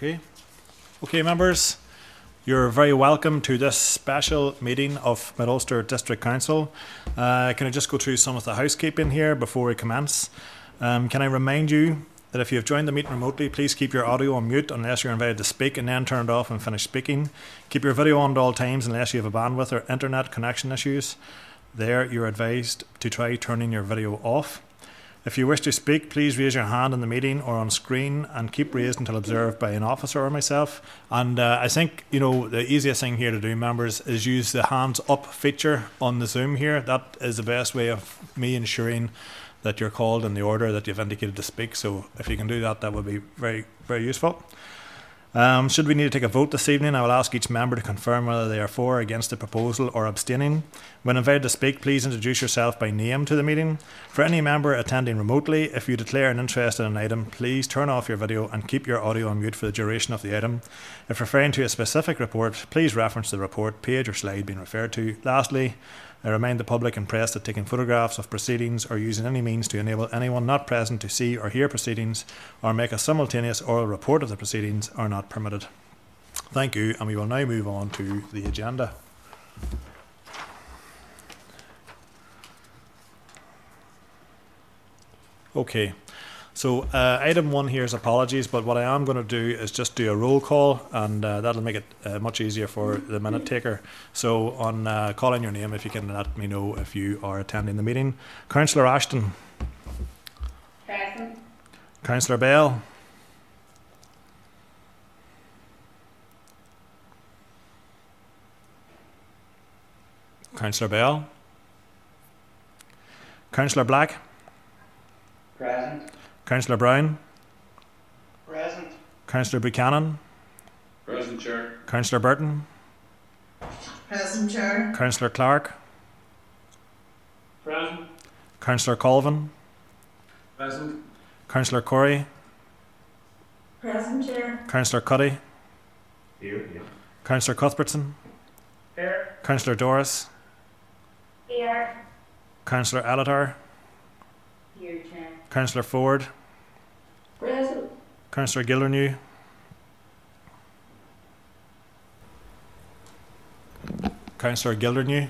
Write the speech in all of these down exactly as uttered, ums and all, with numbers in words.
Okay. Okay, members, you're very welcome to this special meeting of Mid Ulster District Council. Uh, can I just go through some of the housekeeping here before we commence? Um, can I remind you that if you have joined the meeting remotely, please keep your audio on mute unless you're invited to speak, and then turn it off and finish speaking. Keep your video on at all times unless you have a bandwidth or internet connection issues. There, you're advised to try turning your video off. If you wish to speak, please raise your hand in the meeting or on screen and keep raised until observed by an officer or myself. And uh, I think, you know, the easiest thing here to do, members, is use the hands up feature on the Zoom here. That is the best way of me ensuring that you're called in the order that you've indicated to speak. So if you can do that, that would be very, very useful. Um, should we need to take a vote this evening, I will ask each member to confirm whether they are for or against the proposal or abstaining. When invited to speak, please introduce yourself by name to the meeting. For any member attending remotely, if you declare an interest in an item, please turn off your video and keep your audio on mute for the duration of the item. If referring to a specific report, please reference the report, page or slide being referred to. Lastly, I remind the public and press that taking photographs of proceedings or using any means to enable anyone not present to see or hear proceedings or make a simultaneous oral report of the proceedings are not permitted. Thank you, and we will now move on to the agenda. Okay. So uh, item one here is apologies, but what I am going to do is just do a roll call, and uh, that'll make it uh, much easier for the minute taker. So on uh, calling your name, if you can let me know if you are attending the meeting. Councillor Ashton. Present. Councillor Bell. Councillor Bell. Councillor Black. Present. Councillor Brown. Present. Councillor Buchanan. Present, Chair. Councillor Burton. Present, Chair. Councillor Clark. Present. Councillor Colvin. Present. Councillor Corey. Present, Chair. Councillor Cuddy. Here, here. Councillor Cuthbertson. Here. Councillor Doris. Here. Councillor Alatar. Here, Chair. Councillor Ford. Present. Councillor Gildernew. Councillor Gildernew.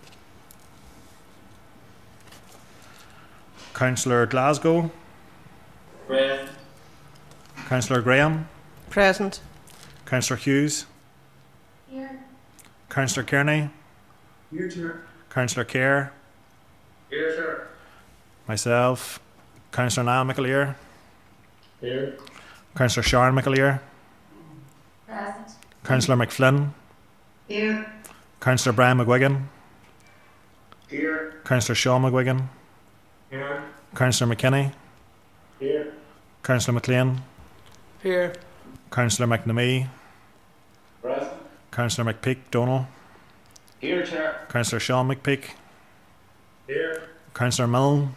Councillor Glasgow. Present. Councillor Graham. Present. Councillor Hughes. Here. Councillor Kearney. Here, Chair. Councillor Kerr. Here, sir. Myself. Councillor Niall McAleer. Here. Councillor Sharon McAleer. Present. Councillor McFlynn. Here. Councillor Brian McGuigan. Here. Councillor Sean McGuigan. Here. Councillor McKinney. Here. Councillor McLean. Here. Councillor McNamee. Present. Councillor McPeak Donald. Here, Chair. Councillor Sean McPeak. Here. Councillor Milne.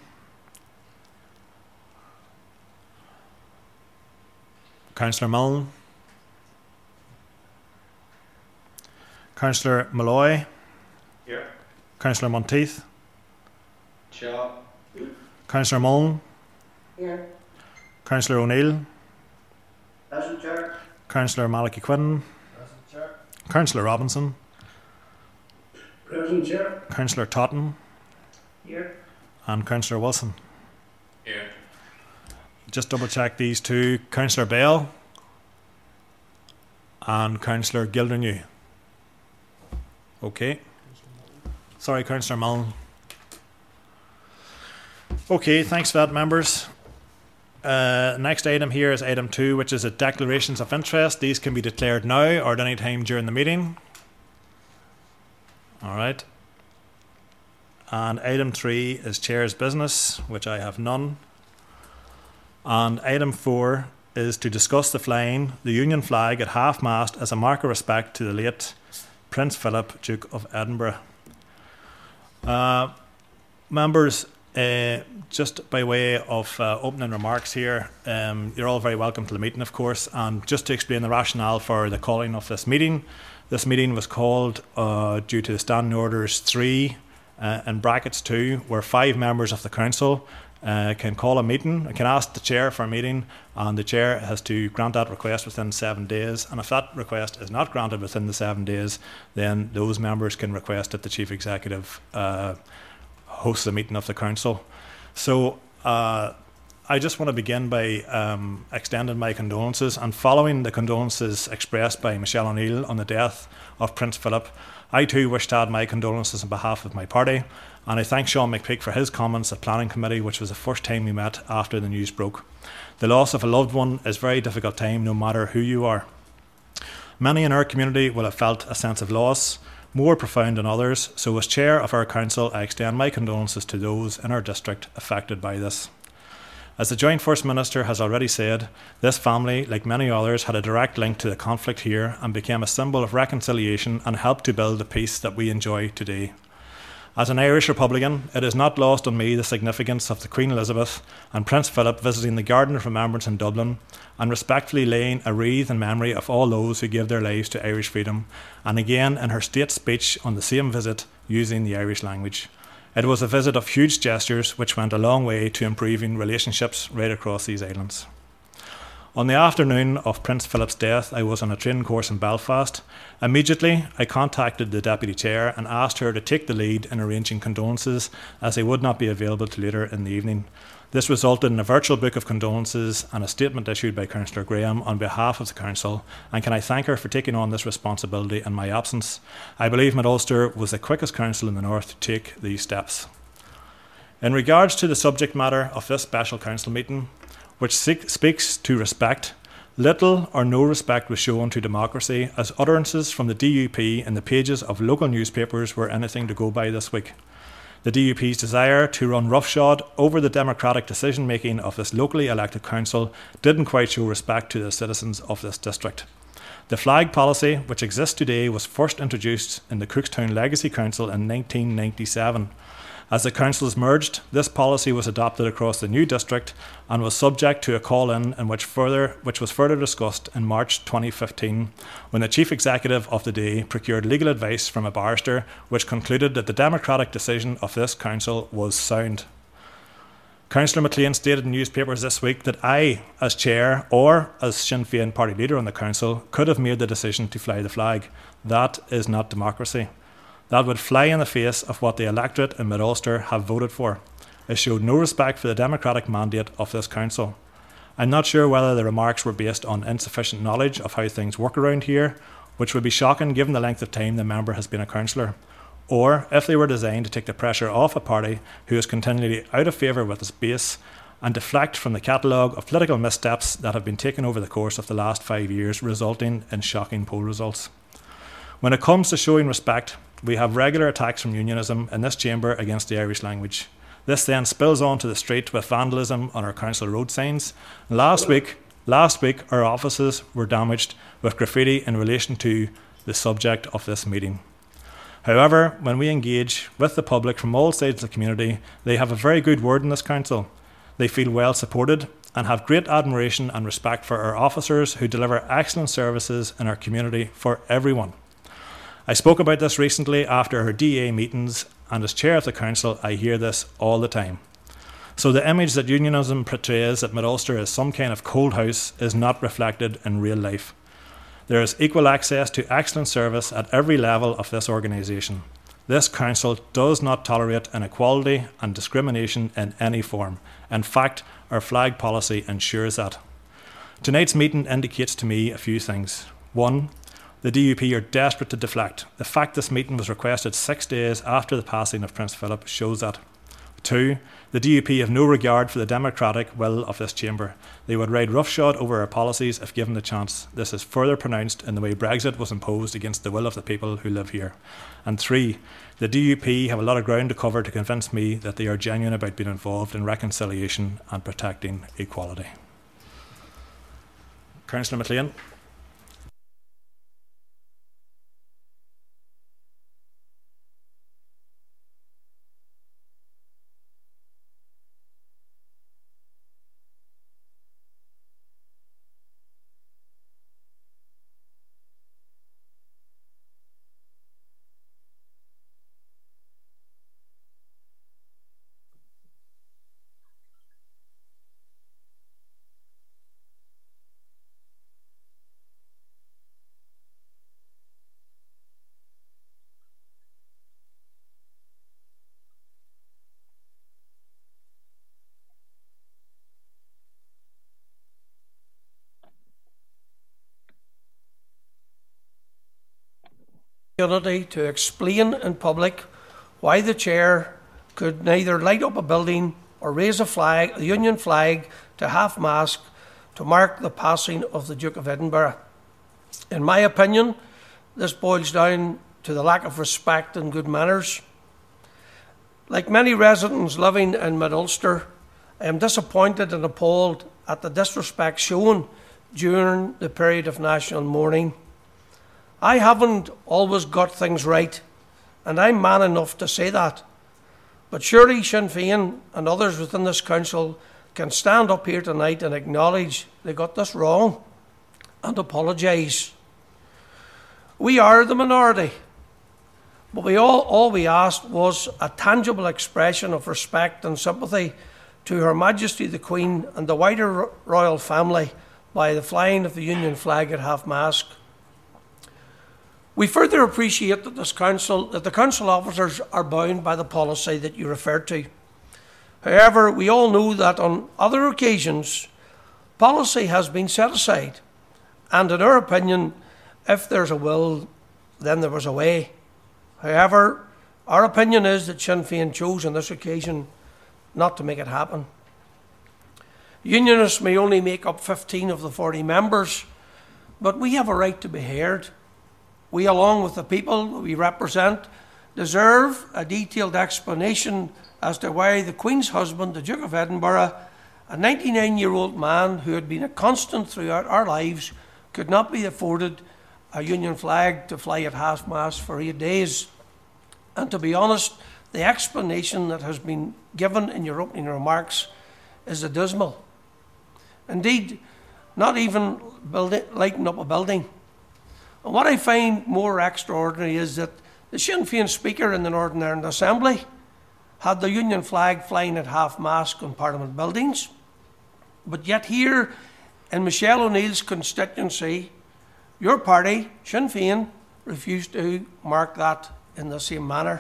Councillor Milne. Councillor Malloy. Here. Councillor Monteith. Chair. Councillor Mullen. Here. Councillor O'Neill. Present, Chair. Councillor Malachi Quinn. Present, Chair. Councillor Robinson. Present, Chair. Councillor Totten. Here. And Councillor Wilson. Here. Just double check these two. Councillor Bell and Councillor Gildernew. Okay. Sorry, Councillor Mullen. Okay, thanks for that, members. Uh, next item here is item two, which is a declarations of interest. These can be declared now or at any time during the meeting. All right. And item three is chair's business, which I have none. And item four is to discuss the flying the Union flag at half-mast as a mark of respect to the late Prince Philip, Duke of Edinburgh. Uh, members, uh, just by way of uh, opening remarks here, um, you're all very welcome to the meeting, of course. And just to explain the rationale for the calling of this meeting, this meeting was called uh, due to the Standing Orders three uh, in brackets two, where five members of the council uh, can call a meeting, can ask the chair for a meeting, and the chair has to grant that request within seven days. And if that request is not granted within the seven days, then those members can request that the chief executive uh, hosts a meeting of the council. So uh, I just want to begin by um, extending my condolences, and following the condolences expressed by Michelle O'Neill on the death of Prince Philip, I too wish to add my condolences on behalf of my party, and I thank Sean McPeak for his comments at Planning Committee, which was the first time we met after the news broke. The loss of a loved one is a very difficult time, no matter who you are. Many in our community will have felt a sense of loss, more profound than others, so as chair of our council, I extend my condolences to those in our district affected by this. As the Joint First Minister has already said, this family, like many others, had a direct link to the conflict here and became a symbol of reconciliation and helped to build the peace that we enjoy today. As an Irish Republican, it is not lost on me the significance of the Queen Elizabeth and Prince Philip visiting the Garden of Remembrance in Dublin and respectfully laying a wreath in memory of all those who gave their lives to Irish freedom, and again in her state speech on the same visit using the Irish language. It was a visit of huge gestures which went a long way to improving relationships right across these islands. On the afternoon of Prince Philip's death, I was on a training course in Belfast. Immediately, I contacted the Deputy Chair and asked her to take the lead in arranging condolences, as they would not be available till later in the evening. This resulted in a virtual book of condolences and a statement issued by Councillor Graham on behalf of the Council, and can I thank her for taking on this responsibility in my absence. I believe Mid Ulster was the quickest council in the north to take these steps. In regards to the subject matter of this special council meeting, which speaks to respect, little or no respect was shown to democracy, as utterances from the D U P in the pages of local newspapers were anything to go by this week. The D U P's desire to run roughshod over the democratic decision-making of this locally elected council didn't quite show respect to the citizens of this district. The flag policy, which exists today, was first introduced in the Cookstown Legacy Council in nineteen ninety-seven. As the councils merged, this policy was adopted across the new district and was subject to a call-in in which further, which was further discussed in March twenty fifteen, when the chief executive of the day procured legal advice from a barrister, which concluded that the democratic decision of this council was sound. Councillor McLean stated in newspapers this week that I, as chair or as Sinn Féin party leader on the council, could have made the decision to fly the flag. That is not democracy. That would fly in the face of what the electorate in Mid Ulster have voted for. It showed no respect for the democratic mandate of this council. I'm not sure whether the remarks were based on insufficient knowledge of how things work around here, which would be shocking given the length of time the member has been a councillor, or if they were designed to take the pressure off a party who is continually out of favour with its base and deflect from the catalogue of political missteps that have been taken over the course of the last five years, resulting in shocking poll results. When it comes to showing respect, we have regular attacks from unionism in this chamber against the Irish language. This then spills onto the street with vandalism on our council road signs. Last week, last week, our offices were damaged with graffiti in relation to the subject of this meeting. However, when we engage with the public from all sides of the community, they have a very good word in this council. They feel well supported and have great admiration and respect for our officers who deliver excellent services in our community for everyone. I spoke about this recently after our D A meetings, and as chair of the council, I hear this all the time. So the image that unionism portrays at Mid Ulster as some kind of cold house is not reflected in real life. There is equal access to excellent service at every level of this organisation. This council does not tolerate inequality and discrimination in any form. In fact, our flag policy ensures that. Tonight's meeting indicates to me a few things. One, the D U P are desperate to deflect. The fact this meeting was requested six days after the passing of Prince Philip shows that. Two, the D U P have no regard for the democratic will of this chamber. They would ride roughshod over our policies if given the chance. This is further pronounced in the way Brexit was imposed against the will of the people who live here. And three, the D U P have a lot of ground to cover to convince me that they are genuine about being involved in reconciliation and protecting equality. Councillor McLean. opportunity to explain in public why the chair could neither light up a building or raise a flag, a Union flag, to half-mast to mark the passing of the Duke of Edinburgh. In my opinion, this boils down to the lack of respect and good manners. Like many residents living in Mid-Ulster, I am disappointed and appalled at the disrespect shown during the period of national mourning. I haven't always got things right, and I'm man enough to say that. But surely Sinn Féin and others within this council can stand up here tonight and acknowledge they got this wrong and apologise. We are the minority, but we all, all we asked was a tangible expression of respect and sympathy to Her Majesty the Queen and the wider royal family by the flying of the Union flag at half-mast. We further appreciate that this council, that the council officers are bound by the policy that you referred to. However, we all know that on other occasions, policy has been set aside, and in our opinion, if there's a will, then there was a way. However, our opinion is that Sinn Féin chose on this occasion not to make it happen. Unionists may only make up fifteen of the forty members, but we have a right to be heard. We, along with the people we represent, deserve a detailed explanation as to why the Queen's husband, the Duke of Edinburgh, a ninety-nine-year-old man who had been a constant throughout our lives, could not be afforded a Union flag to fly at half-mast for eight days. And to be honest, the explanation that has been given in your opening remarks is abysmal. Indeed, not even building, lighting up a building. And what I find more extraordinary is that the Sinn Féin Speaker in the Northern Ireland Assembly had the Union flag flying at half-mast on Parliament buildings. But yet here in Michelle O'Neill's constituency, your party, Sinn Féin, refused to mark that in the same manner.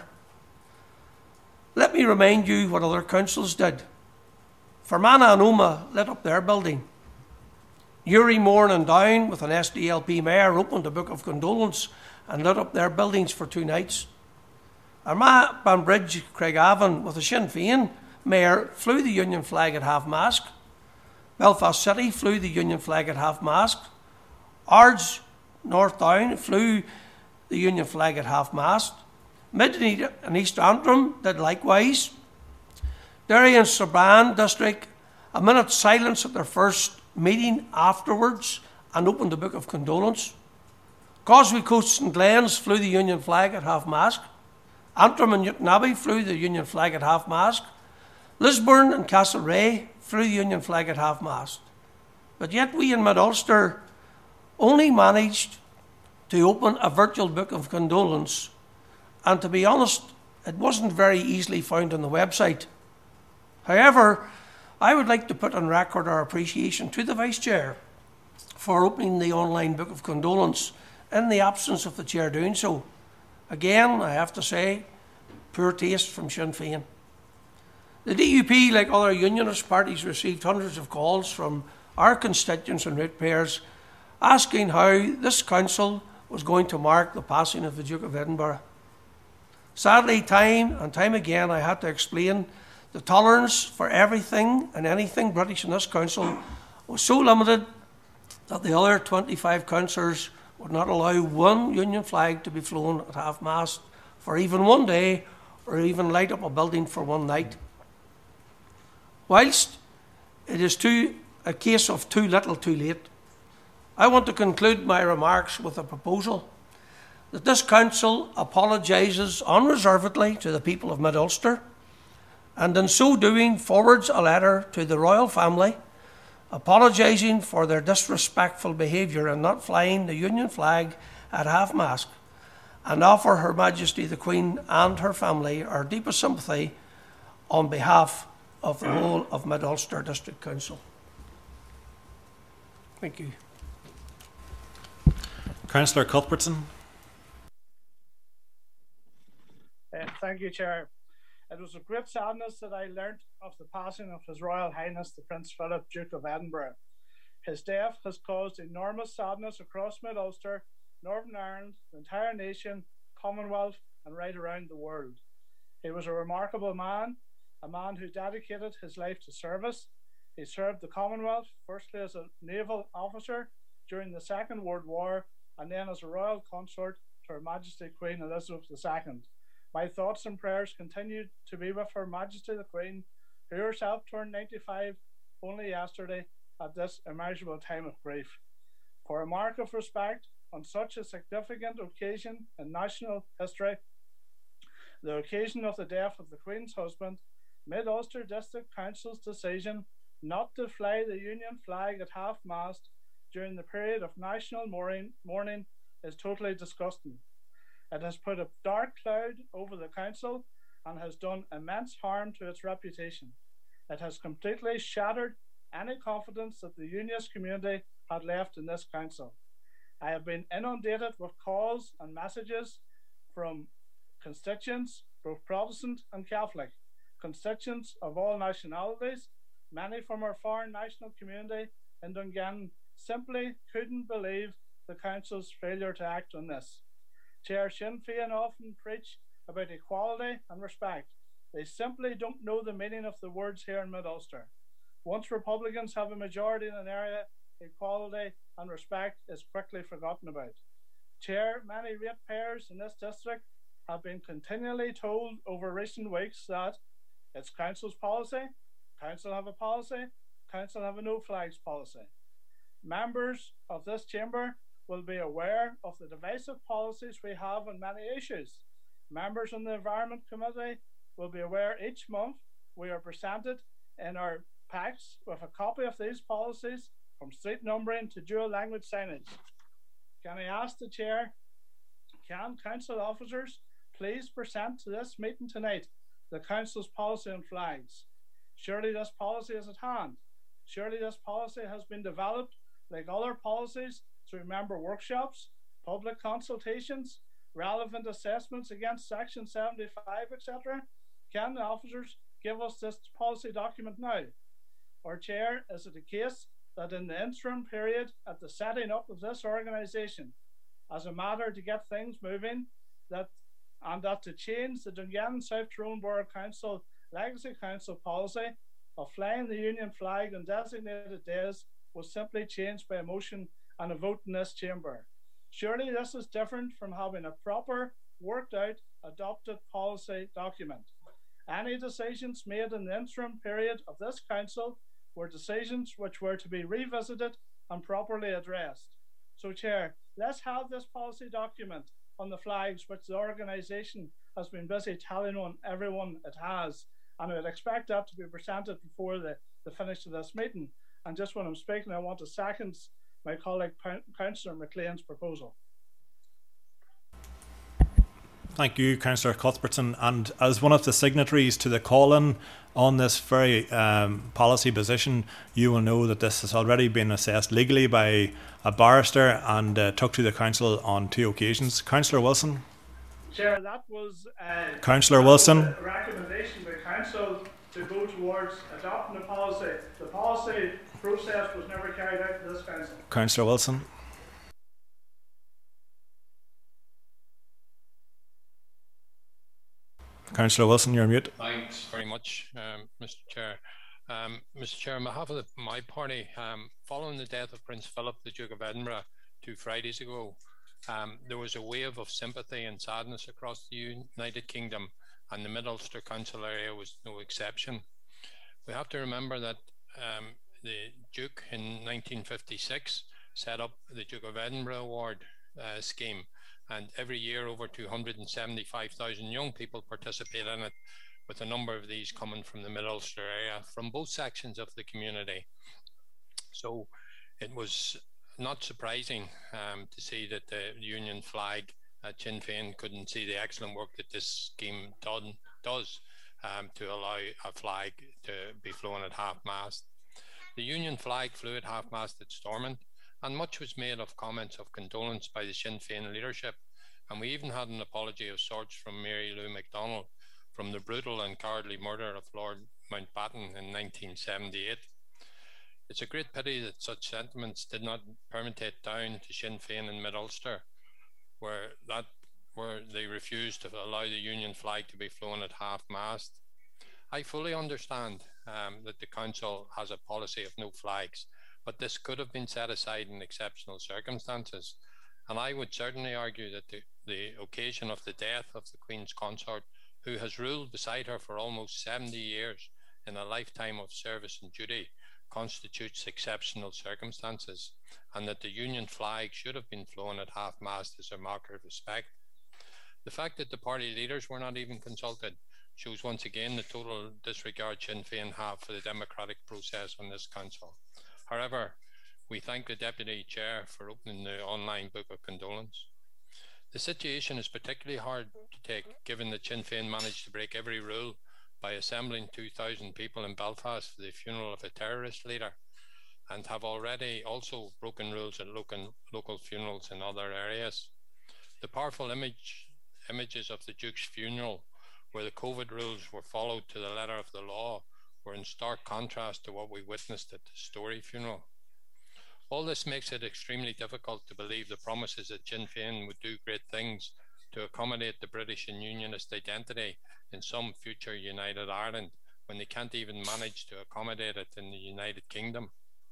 Let me remind you what other councils did. Fermanagh and Omagh lit up their building. Uri, Mourne and Down, with an S D L P mayor, opened a book of condolence and lit up their buildings for two nights. Armagh, Banbridge, Craigavon, with a Sinn Féin mayor, flew the Union flag at half-mast. Belfast City flew the Union flag at half-mast. Ards, North Down, flew the Union flag at half-mast. Mid and East Antrim did likewise. Derry and Strabane district, a minute's silence at their first meeting afterwards and opened a book of condolence. Causeway Coast and Glens flew the Union flag at half-mast. Antrim and Newtonabbey flew the Union flag at half-mast. Lisburn and Castlereagh flew the Union flag at half-mast. But yet we in Mid-Ulster only managed to open a virtual book of condolence, and to be honest, it wasn't very easily found on the website. However, I would like to put on record our appreciation to the Vice Chair for opening the online book of condolence in the absence of the Chair doing so. Again, I have to say, poor taste from Sinn Féin. The D U P, like other unionist parties, received hundreds of calls from our constituents and ratepayers asking how this council was going to mark the passing of the Duke of Edinburgh. Sadly, time and time again, I had to explain the tolerance for everything and anything British in this council was so limited that the other twenty-five councillors would not allow one Union flag to be flown at half-mast for even one day, or even light up a building for one night. Whilst it is too, a case of too little too late, I want to conclude my remarks with a proposal that this council apologises unreservedly to the people of Mid-Ulster, and in so doing forwards a letter to the royal family apologising for their disrespectful behaviour in not flying the Union flag at half-mast, and offer Her Majesty the Queen and her family our deepest sympathy on behalf of the whole of Mid-Ulster District Council. Thank you. Councillor Cuthbertson. Uh, thank you, Chair. It was with great sadness that I learnt of the passing of His Royal Highness the Prince Philip, Duke of Edinburgh. His death has caused enormous sadness across Mid-Ulster, Northern Ireland, the entire nation, Commonwealth, and right around the world. He was a remarkable man, a man who dedicated his life to service. He served the Commonwealth, firstly as a naval officer during the Second World War, and then as a royal consort to Her Majesty Queen Elizabeth the Second. My thoughts and prayers continue to be with Her Majesty the Queen, who herself turned ninety-five only yesterday at this immeasurable time of grief. For a mark of respect on such a significant occasion in national history, the occasion of the death of the Queen's husband, Mid-Ulster District Council's decision not to fly the Union flag at half-mast during the period of national mourning, mourning is totally disgusting. It has put a dark cloud over the council and has done immense harm to its reputation. It has completely shattered any confidence that the Unionist community had left in this council. I have been inundated with calls and messages from constituents, both Protestant and Catholic, constituents of all nationalities. Many from our foreign national community in Dungannon simply couldn't believe the council's failure to act on this. Chair, Sinn Féin often preach about equality and respect. They simply don't know the meaning of the words here in Mid-Ulster. Once Republicans have a majority in an area, equality and respect is quickly forgotten about. Chair, many ratepayers in this district have been continually told over recent weeks that it's council's policy, council have a policy, council have a no flags policy. Members of this chamber will be aware of the divisive policies we have on many issues. Members on the Environment Committee will be aware each month we are presented in our packs with a copy of these policies, from street numbering to dual language signage. Can I ask the chair, can council officers please present to this meeting tonight the council's policy on flags? Surely this policy is at hand. Surely this policy has been developed like other policies through member workshops, public consultations, relevant assessments against Section seventy-five, et cetera. Can the officers give us this policy document now? Or, Chair, is it the case that in the interim period at the setting up of this organisation, as a matter to get things moving, that and that to change the Dungannon South Tyrone Borough Council Legacy Council policy of flying the Union flag on designated days was simply changed by a motion and a vote in this chamber? Surely this is different from having a proper, worked out, adopted policy document. Any decisions made in the interim period of this council were decisions which were to be revisited and properly addressed. So, Chair, let's have this policy document on the flags which the organisation has been busy telling on everyone it has, and I would expect that to be presented before the, the finish of this meeting. And just when I'm speaking, I want to second my colleague Councillor McLean's proposal. Thank you, Councillor Cuthbertson. And as one of the signatories to the call-in on this very um, policy position, you will know that this has already been assessed legally by a barrister and uh, took to the council on two occasions. Councillor Wilson. Chair, that was uh, Councillor Wilson. a recommendation by council to go towards adopting the policy. The policy process was never carried out in this council. Councillor Wilson. Councillor Wilson, you're on mute. Thanks very much, um, Mister Chair. Um, Mister Chair, on behalf of the, my party, um, following the death of Prince Philip, the Duke of Edinburgh, two Fridays ago, um, there was a wave of sympathy and sadness across the United Kingdom, and the Mid-Ulster Council area was no exception. We have to remember that um, the Duke in nineteen fifty-six set up the Duke of Edinburgh Award uh, scheme, and every year over two hundred seventy-five thousand young people participate in it, with a number of these coming from the Mid-Ulster area, from both sections of the community. So it was not surprising um, to see that the Union flag at Sinn Féin couldn't see the excellent work that this scheme done, does um, to allow a flag to be flown at half-mast. The Union flag flew at half-mast at Stormont, and much was made of comments of condolence by the Sinn Féin leadership, and we even had an apology of sorts from Mary Lou MacDonald from the brutal and cowardly murder of Lord Mountbatten in nineteen seventy-eight. It's a great pity that such sentiments did not permeate down to Sinn Féin in Mid-Ulster, where that where they refused to allow the Union flag to be flown at half-mast. I fully understand um, that the Council has a policy of no flags, but this could have been set aside in exceptional circumstances. And I would certainly argue that the, the occasion of the death of the Queen's Consort, who has ruled beside her for almost seventy years in a lifetime of service and duty, constitutes exceptional circumstances, and that the Union flag should have been flown at half-mast as a marker of respect. The fact that the party leaders were not even consulted shows once again the total disregard Sinn Féin have for the democratic process on this council. However, we thank the Deputy Chair for opening the online book of condolence. The situation is particularly hard to take, given that Sinn Féin managed to break every rule by assembling two thousand people in Belfast for the funeral of a terrorist leader, and have already also broken rules at local, local funerals in other areas. The powerful image, images of the Duke's funeral, where the COVID rules were followed to the letter of the law, were in stark contrast to what we witnessed at the Storey funeral. All this makes it extremely difficult to believe the promises that Sinn Féin would do great things to accommodate the British and Unionist identity in some future United Ireland, when they can't even manage to accommodate it in the United Kingdom.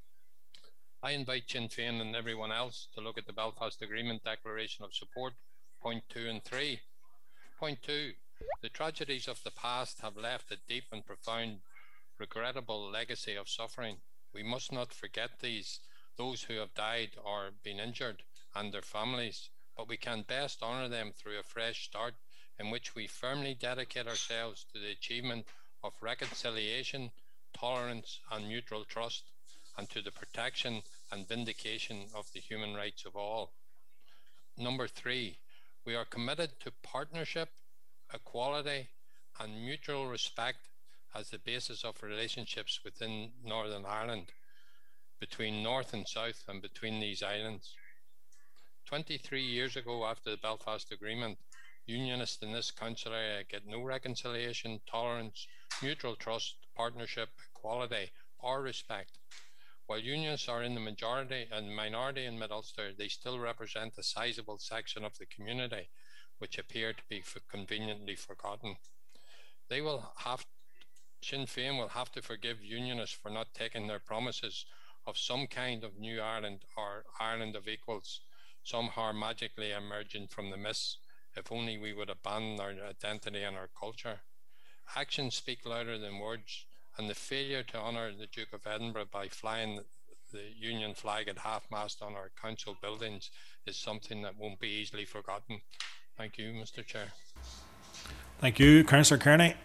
I invite Sinn Féin and everyone else to look at the Belfast Agreement Declaration of Support, point two and three. Point two, the tragedies of the past have left a deep and profound, regrettable legacy of suffering. We must not forget these, those who have died or been injured, and their families, but we can best honour them through a fresh start in which we firmly dedicate ourselves to the achievement of reconciliation, tolerance and mutual trust, and to the protection and vindication of the human rights of all. Number three, we are committed to partnership, equality and mutual respect as the basis of relationships within Northern Ireland, between North and South and between these islands. twenty-three years ago, after the Belfast Agreement, Unionists in this council area get no reconciliation, tolerance, mutual trust, partnership, equality or respect. While Unionists are in the majority and minority in Mid-Ulster, they still represent a sizable section of the community which appear to be for conveniently forgotten. They will have, Sinn Féin will have to forgive Unionists for not taking their promises of some kind of new Ireland or Ireland of equals, somehow magically emerging from the mists, if only we would abandon our identity and our culture. Actions speak louder than words, and the failure to honour the Duke of Edinburgh by flying the Union flag at half-mast on our council buildings is something that won't be easily forgotten. Thank you, Mister Chair. Thank you, Councillor Kearney.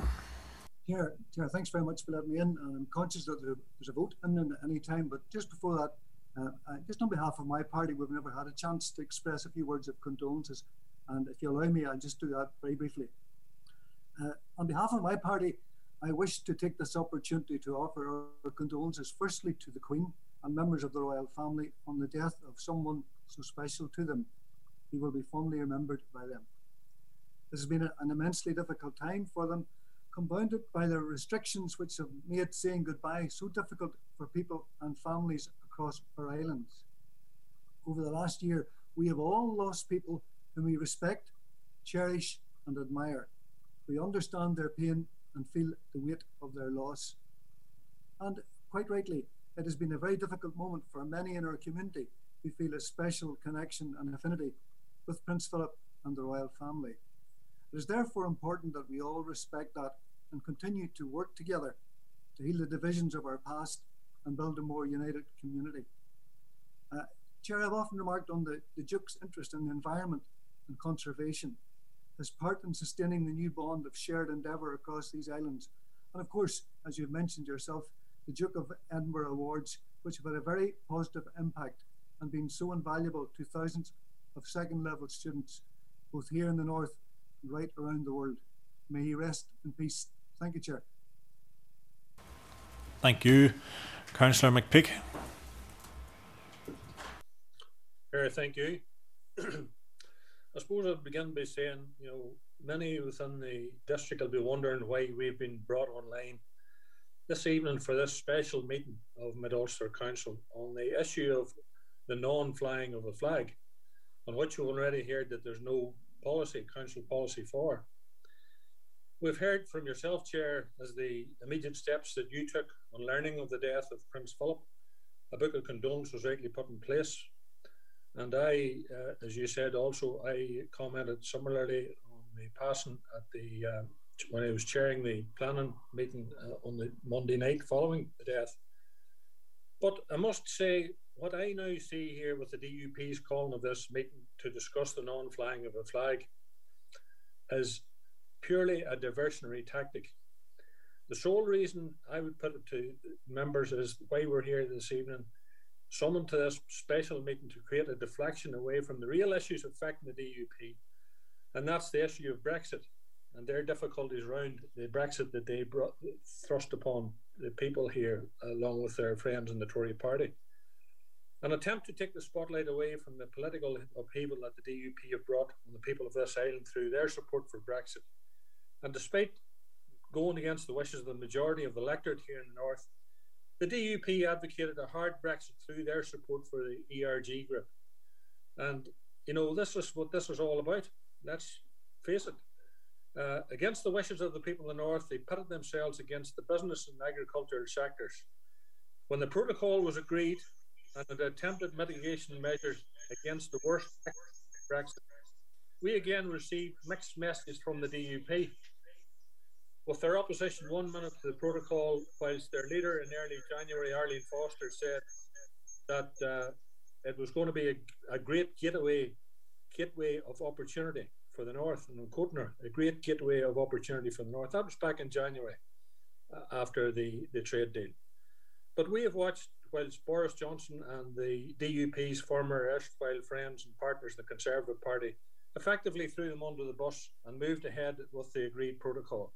Chair, Chair, thanks very much for letting me in. I'm conscious that there's a vote imminent at any time, but just before that, uh, uh, just on behalf of my party, we've never had a chance to express a few words of condolences, and if you allow me, I'll just do that very briefly. Uh, on behalf of my party, I wish to take this opportunity to offer our condolences firstly to the Queen and members of the royal family on the death of someone so special to them. He will be fondly remembered by them. This has been a, an immensely difficult time for them, compounded by the restrictions which have made saying goodbye so difficult for people and families across our islands. Over the last year, we have all lost people whom we respect, cherish and admire. We understand their pain and feel the weight of their loss. And quite rightly, it has been a very difficult moment for many in our community who feel a special connection and affinity with Prince Philip and the royal family. It is therefore important that we all respect that and continue to work together to heal the divisions of our past and build a more united community. Uh, Chair, I've often remarked on the, the Duke's interest in the environment and conservation, his part in sustaining the new bond of shared endeavour across these islands. And of course, as you've mentioned yourself, the Duke of Edinburgh Awards, which have had a very positive impact and been so invaluable to thousands of second level students, both here in the north and right around the world. May he rest in peace. Thank you, Chair. Thank you. Councillor McPeak. Chair, thank you. I suppose I'll begin by saying, you know, many within the district will be wondering why we've been brought online this evening for this special meeting of Mid-Ulster Council on the issue of the non-flying of a flag, on which we've already heard that there's no policy, council policy for. We've heard from yourself, Chair, as the immediate steps that you took on learning of the death of Prince Philip. A book of condolence was rightly put in place. And I, uh, as you said, also, I commented similarly on the passing at the, uh, when I was chairing the planning meeting uh, on the Monday night following the death. But I must say, what I now see here with the D U P's calling of this meeting to discuss the non-flying of a flag is purely a diversionary tactic. The sole reason I would put it to members is why we're here this evening, summoned to this special meeting to create a deflection away from the real issues affecting the D U P, and that's the issue of Brexit and their difficulties around the Brexit that they brought, thrust upon the people here, along with their friends in the Tory party. An attempt to take the spotlight away from the political upheaval that the D U P have brought on the people of this island through their support for Brexit. And despite going against the wishes of the majority of the electorate here in the north, the D U P advocated a hard Brexit through their support for the E R G group. And, you know, this is what this is all about. Let's face it. Uh, against the wishes of the people of the north, they pitted themselves against the business and agricultural sectors. When the protocol was agreed and the attempted mitigation measures against the worst Brexit, we again received mixed messages from the D U P. With their opposition one minute to the protocol, whilst their leader in early January, Arlene Foster, said that uh, it was going to be a, a great gateway, gateway of opportunity for the north, and I'm quoting her, a great gateway of opportunity for the north. That was back in January, uh, after the, the trade deal. But we have watched whilst Boris Johnson and the D U P's former erstwhile friends and partners in the Conservative Party effectively threw them under the bus and moved ahead with the agreed protocol.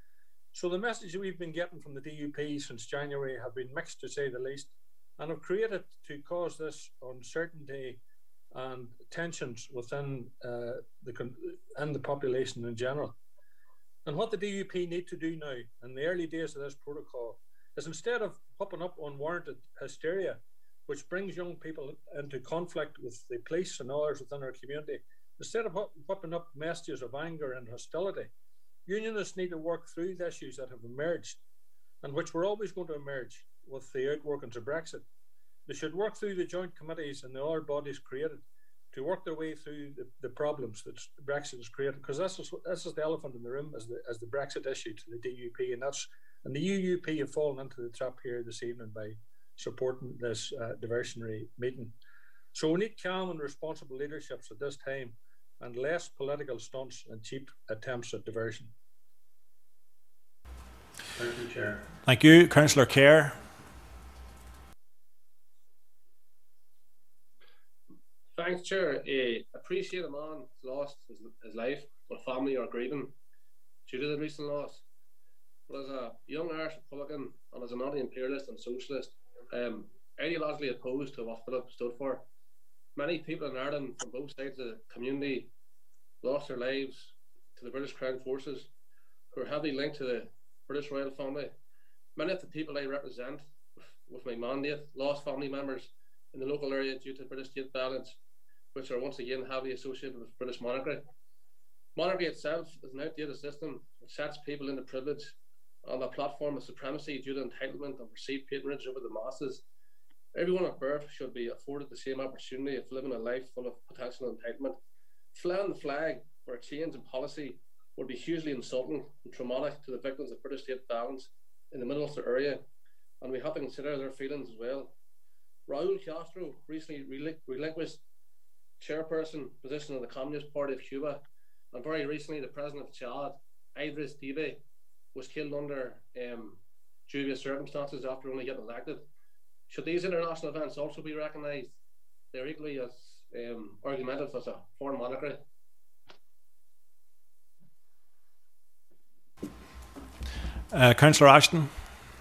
So the message we've been getting from the D U P since January have been mixed, to say the least, and have created to cause this uncertainty and tensions within uh, the and the population in general. And what the D U P need to do now, in the early days of this protocol, is instead of popping up unwarranted hysteria, which brings young people into conflict with the police and others within our community, instead of popping up messages of anger and hostility, unionists need to work through the issues that have emerged and which were always going to emerge with the outworkings of Brexit. They should work through the joint committees and the other bodies created to work their way through the, the problems that Brexit has created, because this is, this is the elephant in the room as the, as the Brexit issue to the D U P, and that's and the U U P have fallen into the trap here this evening by supporting this uh, diversionary meeting. So we need calm and responsible leaderships at this time, and less political stunts and cheap attempts at diversion. Thank you, Chair. Thank you, Councillor Kerr. Thanks, Chair. I appreciate a man lost his, his life, or family are grieving due to the recent loss. But as a young Irish Republican and as an anti-imperialist and socialist, um, ideologically opposed to what Philip stood for, many people in Ireland from both sides of the community lost their lives to the British Crown Forces, who are heavily linked to the British royal family. Many of the people I represent with, with my mandate lost family members in the local area due to British state violence, which are once again heavily associated with British monarchy. Monarchy itself is an outdated system that sets people into privilege on a platform of supremacy due to entitlement and perceived patronage over the masses. Everyone at birth should be afforded the same opportunity of living a life full of potential entitlement. Flying the flag for a change in policy would be hugely insulting and traumatic to the victims of British state violence in the Middle Ulster area, and we have to consider their feelings as well. Raúl Castro recently relin relinquished chairperson position of the Communist Party of Cuba, and very recently the president of Chad, Idriss Déby, was killed under um, dubious circumstances after only getting elected. Should these international events also be recognised? They're equally as um, argumentative as a foreign monarchy. Uh, Councillor Ashton.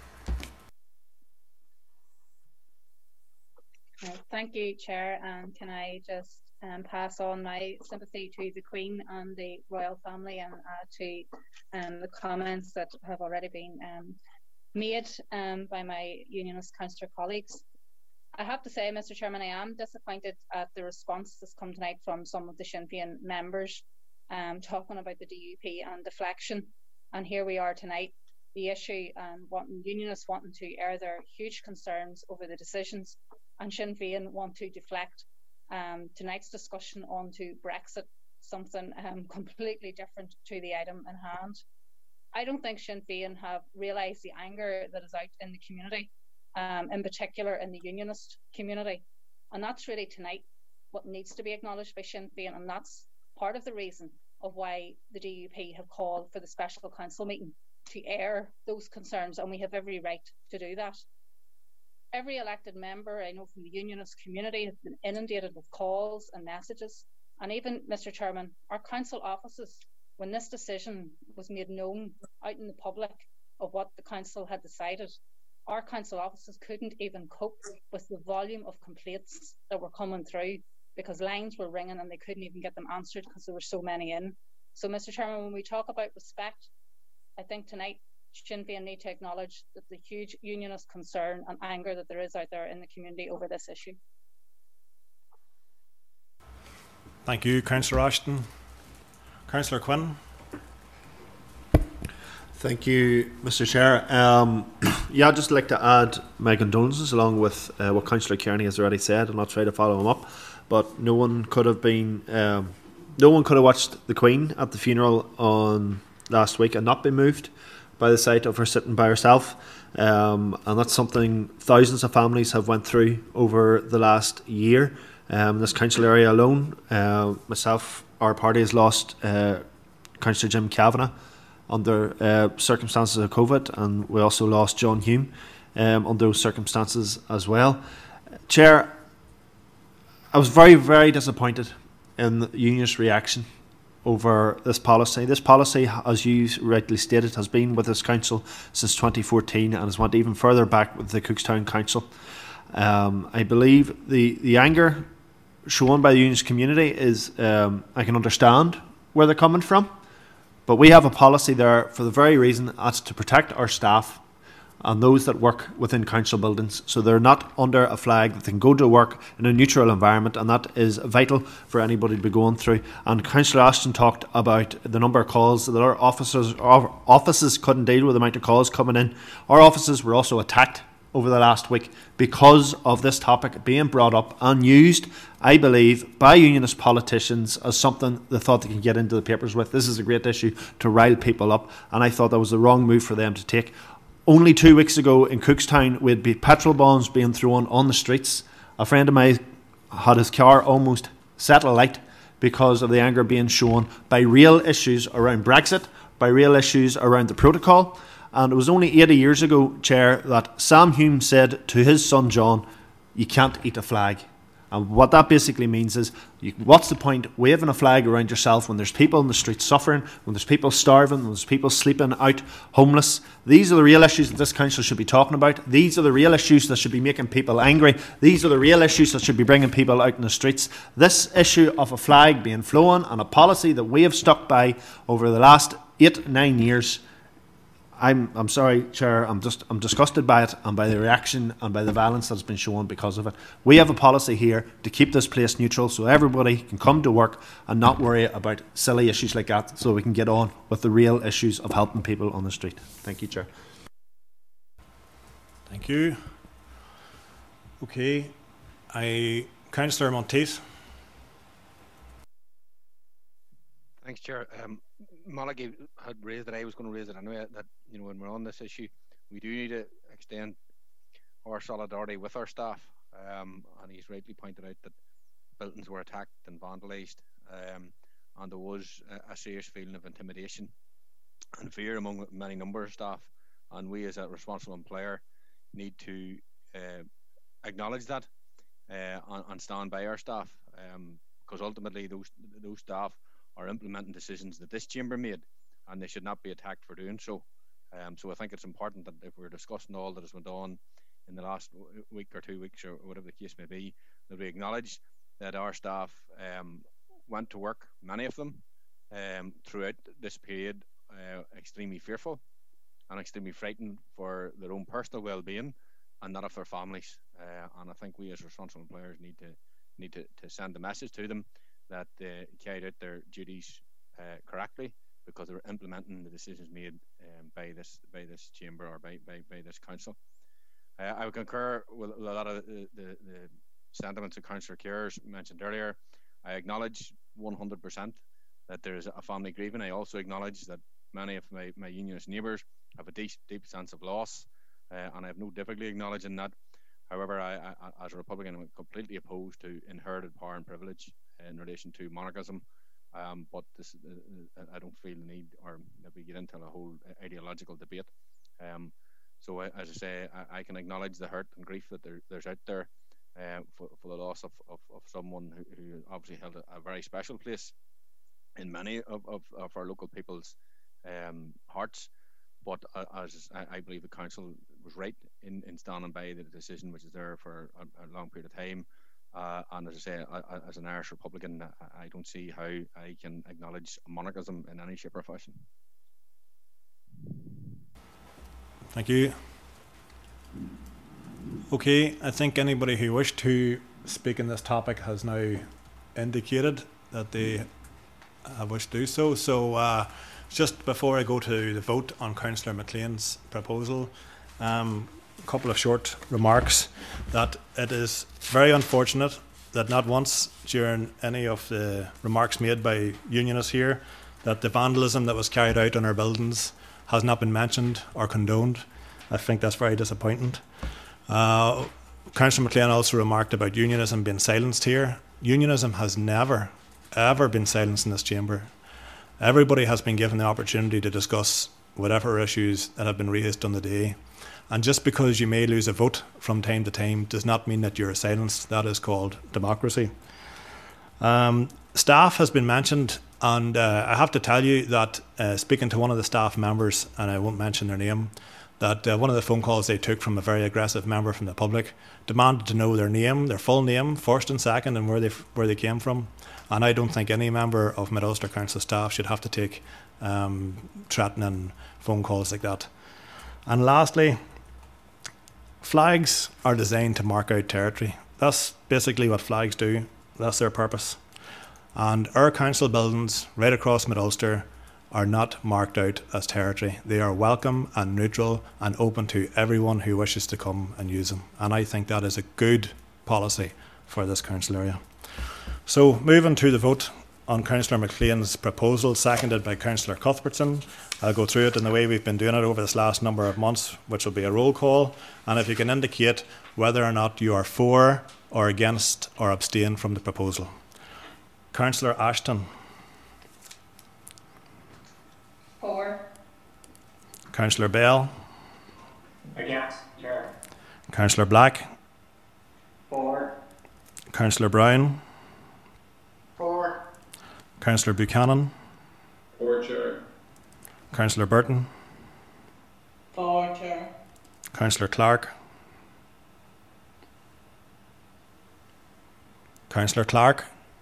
Uh, thank you, Chair, and can I just um, pass on my sympathy to the Queen and the royal family, and uh, to um, the comments that have already been um, made um, by my unionist councillor colleagues. I have to say, Mister Chairman, I am disappointed at the response that's come tonight from some of the Sinn Féin members. um, talking about the D U P and deflection. And here we are tonight, the issue and wanting unionists wanting to air their huge concerns over the decisions, and Sinn Féin want to deflect um, tonight's discussion onto Brexit, something um, completely different to the item in hand. I don't think Sinn Féin have realised the anger that is out in the community, um, in particular in the unionist community. And that's really tonight what needs to be acknowledged by Sinn Féin, and that's part of the reason of why the D U P have called for the special council meeting, to air those concerns, and we have every right to do that. Every elected member, I know from the unionist community, has been inundated with calls and messages, and even, Mr Chairman, our council offices, when this decision was made known out in the public of what the council had decided, our council offices couldn't even cope with the volume of complaints that were coming through, because lines were ringing and they couldn't even get them answered because there were so many in. So, Mr Chairman, when we talk about respect, I think tonight Sinn Féin need to acknowledge that the huge unionist concern and anger that there is out there in the community over this issue. Thank you, Councillor Ashton. Councillor Quinn. Thank you, Mister Chair. Um, yeah, I'd just like to add my condolences along with uh, what Councillor Kearney has already said, and I'll try to follow him up. But no one could have been, um, no one could have watched the Queen at the funeral on last week and not been moved by the sight of her sitting by herself. Um, and that's something thousands of families have went through over the last year. Um, in this council area alone, uh, myself, our party has lost uh, Councillor Jim Kavanagh under uh, circumstances of COVID, and we also lost John Hume um, under those circumstances as well. Chair, I was very, very disappointed in the unionist reaction over this policy. This policy, as you rightly stated, has been with this council since twenty fourteen and has went even further back with the Cookstown Council. Um, I believe the, the anger shown by the unionist community is, um, I can understand where they're coming from, but we have a policy there for the very reason as to protect our staff and those that work within council buildings, so they're not under a flag, that they can go to work in a neutral environment, and that is vital for anybody to be going through. And Councillor Ashton talked about the number of calls that our officers, our offices couldn't deal with the amount of calls coming in. Our offices were also attacked over the last week because of this topic being brought up and used, I believe, by unionist politicians as something they thought they could get into the papers with. This is a great issue to rile people up, and I thought that was the wrong move for them to take. Only two weeks ago in Cookstown, we had petrol bombs being thrown on the streets. A friend of mine had his car almost set alight because of the anger being shown by real issues around Brexit, by real issues around the protocol. And it was only eighty years ago, Chair, that Sam Hume said to his son John, "You can't eat a flag." And what that basically means is, you, what's the point waving a flag around yourself when there's people in the streets suffering, when there's people starving, when there's people sleeping out, homeless? These are the real issues that this council should be talking about. These are the real issues that should be making people angry. These are the real issues that should be bringing people out in the streets. This issue of a flag being flown and a policy that we have stuck by over the last eight, nine years, I'm I'm sorry, Chair, I'm just I'm disgusted by it and by the reaction and by the violence that's been shown because of it. We have a policy here to keep this place neutral so everybody can come to work and not worry about silly issues like that, so we can get on with the real issues of helping people on the street. Thank you, Chair. Thank you. Okay, I Councillor Monteith. Thanks, Chair. Um, Malachy had raised that I was going to raise it anyway, that, you know, when we're on this issue, we do need to extend our solidarity with our staff. Um, and he's rightly pointed out that buildings were attacked and vandalised, um, and there was a, a serious feeling of intimidation and fear among many number of staff. And we, as a responsible employer, need to uh, acknowledge that uh, and, and stand by our staff, um, because ultimately those those staff are implementing decisions that this chamber made, and they should not be attacked for doing so. Um, so I think it's important that if we're discussing all that has went on in the last week or two weeks or whatever the case may be, that we acknowledge that our staff um, went to work, many of them, um, throughout this period, uh, extremely fearful and extremely frightened for their own personal well-being and that of their families. Uh, and I think we as responsible employers need to need to, to send a message to them that they carried out their duties uh, correctly, because they're implementing the decisions made um, by this by this chamber or by by, by this council. Uh, I would concur with a lot of the, the, the sentiments that Councillor Kerrs mentioned earlier. I acknowledge one hundred percent that there is a family grieving. I also acknowledge that many of my, my unionist neighbours have a deep, deep sense of loss, uh, and I have no difficulty acknowledging that. However, I, I, as a Republican, I'm completely opposed to inherited power and privilege in relation to monarchism. Um, but this, uh, I don't feel the need, or that we get into a whole ideological debate. Um, so, I, as I say, I, I can acknowledge the hurt and grief that there, there's out there uh, for, for the loss of, of, of someone who, who obviously held a, a very special place in many of, of, of our local people's um, hearts. But uh, as I, I believe the council was right in, in standing by the decision, which is there for a, a long period of time. Uh, and as I say, I, I, as an Irish Republican, I, I don't see how I can acknowledge monarchism in any shape or fashion. Thank you. Okay, I think anybody who wished to speak in this topic has now indicated that they uh, wish to do so. So uh, just before I go to the vote on Councillor McLean's proposal, um, a couple of short remarks. That it is very unfortunate that not once during any of the remarks made by unionists here that the vandalism that was carried out on our buildings has not been mentioned or condoned. I think that's very disappointing. Uh, Councillor McLean also remarked about unionism being silenced here. Unionism has never, ever been silenced in this chamber. Everybody has been given the opportunity to discuss whatever issues that have been raised on the day. And just because you may lose a vote from time to time does not mean that you're silenced. That is called democracy. Um, staff has been mentioned, and uh, I have to tell you that uh, speaking to one of the staff members, and I won't mention their name, that uh, one of the phone calls they took from a very aggressive member from the public demanded to know their name, their full name, first and second, and where they where they came from. And I don't think any member of Mid-Ulster Council staff should have to take um, threatening phone calls like that. And lastly, flags are designed to mark out territory. That's basically what flags do. That's their purpose. And our council buildings right across Mid-Ulster are not marked out as territory. They are welcome and neutral and open to everyone who wishes to come and use them. And I think that is a good policy for this council area. So moving to the vote on Councillor McLean's proposal, seconded by Councillor Cuthbertson. I'll go through it in the way we've been doing it over this last number of months, which will be a roll call. And if you can indicate whether or not you are for or against or abstain from the proposal. Councillor Ashton. For. Councillor Bell. Against, Chair. Councillor Black. For. Councillor Brown. For. Councillor Buchanan. For, Chair. Councillor Burton. For, Chair. Councillor Clark. Councillor Clark.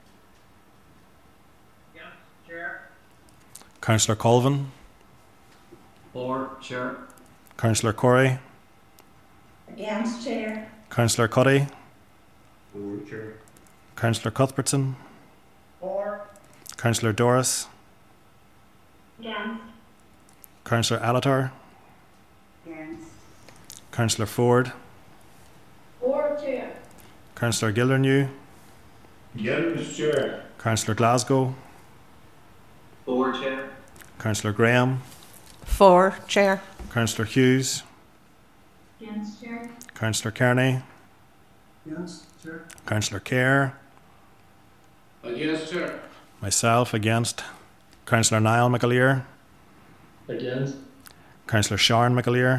Yes, Chair. Councillor Colvin. For, Chair. Councillor Corey. Against, Chair. Councillor Cuddy. For, Chair. Councillor Cuthbertson. For. Councillor Doris. Against. Councillor Alatar. Against. Councillor Ford. For, Chair. Councillor Gildernew. Against, Chair. Councillor Glasgow. For, Chair. Councillor Graham. For, Chair. Councillor Hughes. Against, Chair. Councillor Kearney. Against, Chair. Councillor Kerr. Against, Chair. Myself against. Councillor Niall McAleer. Against. Councillor Sharon McAleer.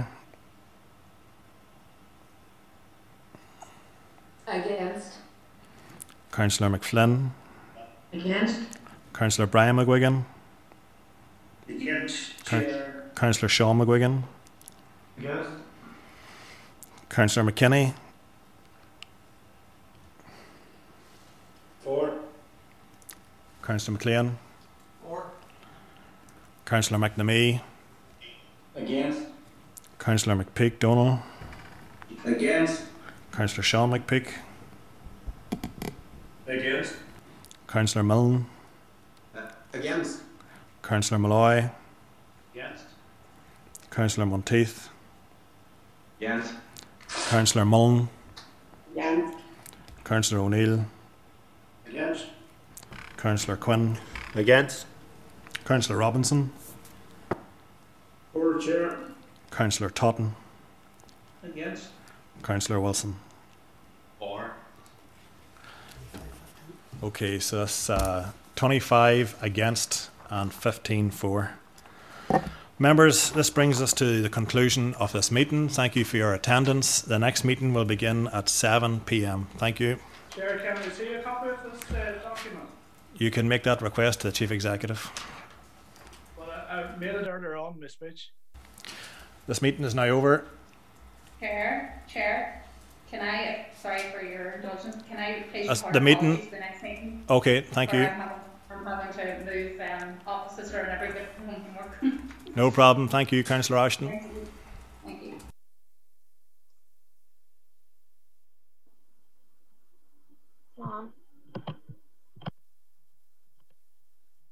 Against. Councillor McFlynn. Against. Councillor Brian McGuigan. Against, Coun- Chair. Councillor Sean McGuigan. Against. Councillor McKinney. For. Councillor McLean. For. Councillor McNamee. Against. Councillor McPeak Donald. Against. Councillor Sean McPeak. Against. Councillor Milne. Against. Councillor Malloy, Against. Councillor Monteith, Against. Councillor Mullen, Against. Councillor O'Neill, Against. Councillor Quinn, Against. Councillor Robinson, For, Chair. Councillor Totten, Against. Councillor Wilson. For. Okay, so that's uh, twenty-five against and fifteen for. Members, this brings us to the conclusion of this meeting. Thank you for your attendance. The next meeting will begin at seven p m Thank you. Chair, can we see a copy of this uh, document? You can make that request to the Chief Executive. Well, I, I made it earlier on in my speech. This meeting is now over. Chair, Chair, can I, sorry for your indulgence, can I please As report the meeting- apologies to the next meeting? Okay, thank Where you. I'm having, I'm having to move um, offices or and everything from home from work. No problem. Thank you, Councillor Ashton. Thank you.